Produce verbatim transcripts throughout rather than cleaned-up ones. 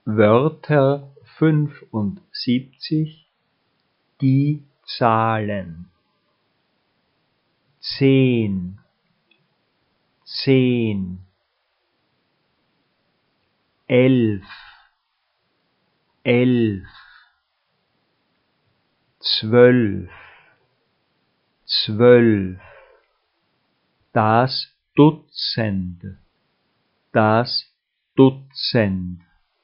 Wörter fünfundsiebzig, die Zahlen. Zehn, zehn, elf, elf, zwölf, zwölf, das Dutzend, das Dutzend.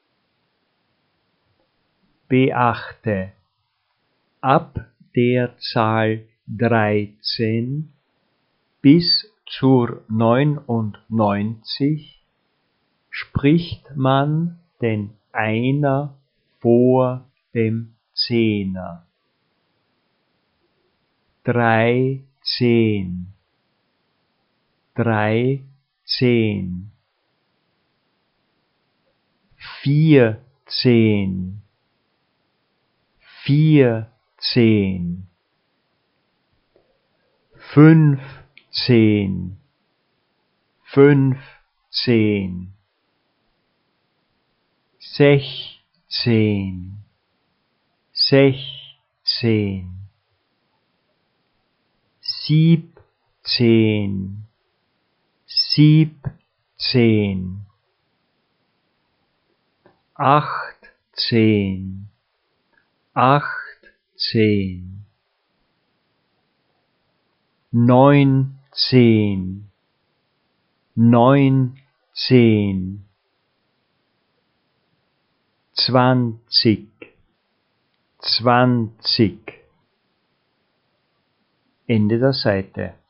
Beachte, ab der Zahl dreizehn bis zur neunundneunzig spricht man den Einer vor dem Zehner. Dreizehn, dreizehn, vierzehn, vierzehn, fünfzehn, fünfzehn, sechzehn, sechzehn, siebzehn, siebzehn, achtzehn, achtzehn, neunzehn, neunzehn, zwanzig, zwanzig. Ende der Seite.